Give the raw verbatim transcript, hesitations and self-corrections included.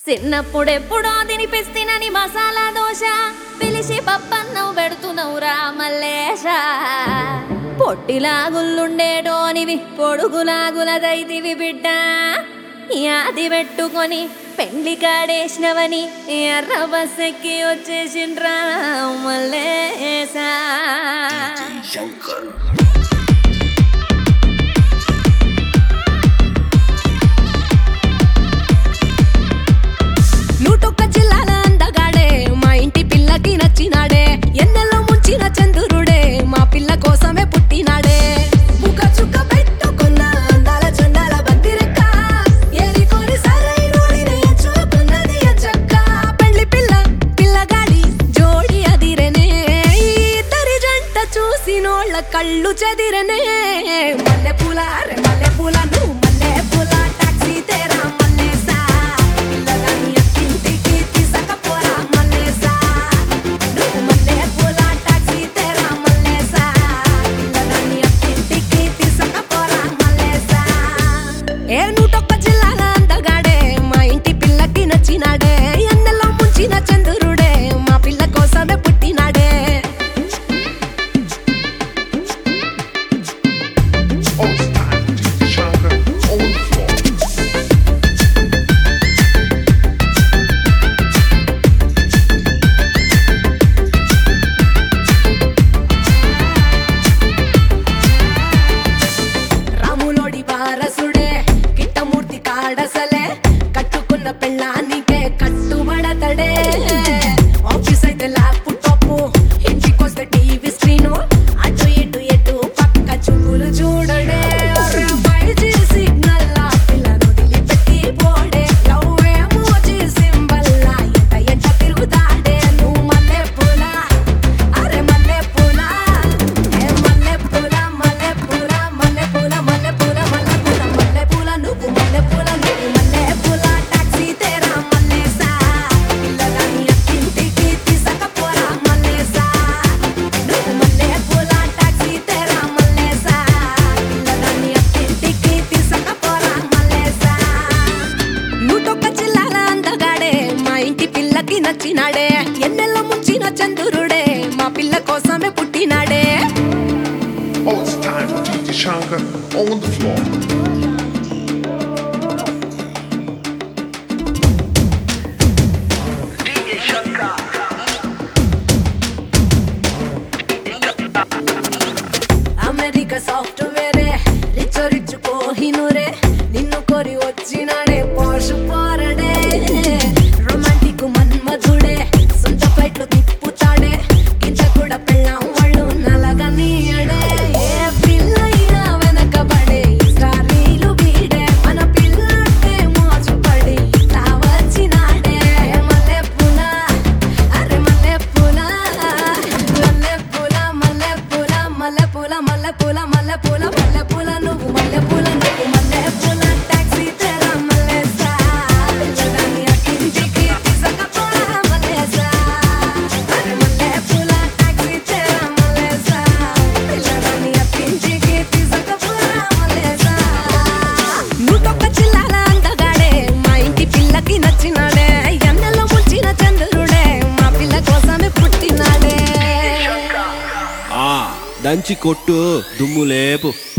చిన్నప్పుడెప్పుడో తినిపిస్తేనని మసాలా దోశ పిలిచి పప్పన్నం పెడుతున్నవురా మల్లేశ. పొట్టిలాగుల్లుండేటోనివి పొడుగులాగులదైతివి బిడ్డ. యాది పెట్టుకొని పెండ్లి కాడేసినవని ఎర్ర బస్సెక్కి వచ్చేసిండ్రా మల్లేశ. నూటొక్క జిల్లాల అందగాడే మా ఇంటి పిల్లకి నచ్చినాడే. ఎన్నెల్లో ముంచిన చంద్రుడే మా పిల్ల కోసమే పుట్టినాడే. ముఖ చుక్క పెట్టుకున్న అందాల చందాల బంతిరెక్క ఏరికొని సరైనోడిని చూపున్నది చక్క. పెళ్లి పిల్ల పిల్లగాడి జోడి అదిరనే. ఇద్దరి జంట చూసినోళ్ళ కళ్ళు చెదిరనే. మల్లె పూల రే మల్లె పూల నువ్వు మల్లె పూల టాక్సీ తేరా మల్లేసా. పిల్లగాని అక్కింటికి తీసుకపోరా మల్లేసా. నువ్వు మల్లె పూల టాక్సీ తేరా మల్లేసా. పిల్లగాని అక్కింటికి తీసుకపోరా మల్లేసా. ఏ నూటొక్క జిల్లాల అందగాడే మా ఇంటి పిల్లకి నచ్చినాడే. ఎన్నెల్లో ముంచిన చంద్రుడే మా పిల్ల కోసమే పుట్టినాడే. రాములోడి వారసుడే కిట్టమూర్తి కాడసలే. కట్టుకున్న పెళ్ళానికే కట్టుబడతడే. ఆఫీస్ అయితే ల్యాప్టాప్ ఇంటికొస్తే టీవీ స్క్రీను. అటు ఇటు ఎటు పక్క చూపులు చూడడే. ఫైవ్ జీ సిగ్నల్ లా పిల్లను వదిలిపెట్టి పోడే. లవ్ ఎమోజీ సింబల్ లా ఎంట ఎంట తిరుగుతాడే. నువ్వు మల్లె పూల అరే మల్లె పూల ఏ మల్లె పూల మల్లె పూల మల్లె పూల మల్లె పూల మల్లె పూల మల్లె పూల నువ్వు మల్లె పూల నువ్వు మల్లె పూల టాక్సీ తేరా మల్లేసా. పిల్లగాని అక్కింటికి తీసుకపోరా మల్లేసా. నువ్వు మల్లె పూల టాక్సీ తేరా మల్లేసా. పిల్లగాని అక్కింటికి తీసుకపోరా మల్లేసా. నూటొక్క జిల్లాల అందగాడే మా ఇంటి పిల్లకి నచ్చినాడే. ఎన్నెల్లో ముంచిన చంద్రుడే మా పిల్ల కోసమే పుట్టినాడే. Oh, it's time for D J Shankar on the floor. America సాఫ్ట్వేరే రిచ్ రిచ్ కోహినూరే. నిన్ను కోరి వచ్చినాడే పోషు పోరడే. రొమాంటిక్ మన్మధుడే సొంత ఫ్లైట్లు తిప్పుతాడే. గింజ కూడా పెళ్ళాం వాళ్ళు నలగనీయడే. ఏ పిల్లైనా వెనకబడే ఇస్రారీలు వీడే. మన పిల్లంటే మోసపడి ఇట్లా వచ్చినాడే. మల్లె పూల అరే మల్లె పూల మల్లె పూల మల్లె పూల మల్లె పూల మల్లె పూల మల్లె పూల మల్లె పూల నువ్వు మల్లె పూల నువ్వు మల్లె పూల టాక్సీ తేరా మల్లేసా. పిల్లగాని అక్కింటికి తీసుకపోరా మల్లేసా. అరే మల్లె పూల టాక్సీ తేరా మల్లేసా. పిల్లగాని అక్కింటికి తీసుకపోరా మల్లేసా. నూటొక్క జిల్లాల అందగాడే మా ఇంటి పిల్లకి నచ్చినాడే. ఎన్నెల్లో ముంచిన చంద్రుడే మా పిల్ల కోసమే పుట్టినాడే. ఆ దంచి కొట్టు దుమ్ము లేపు.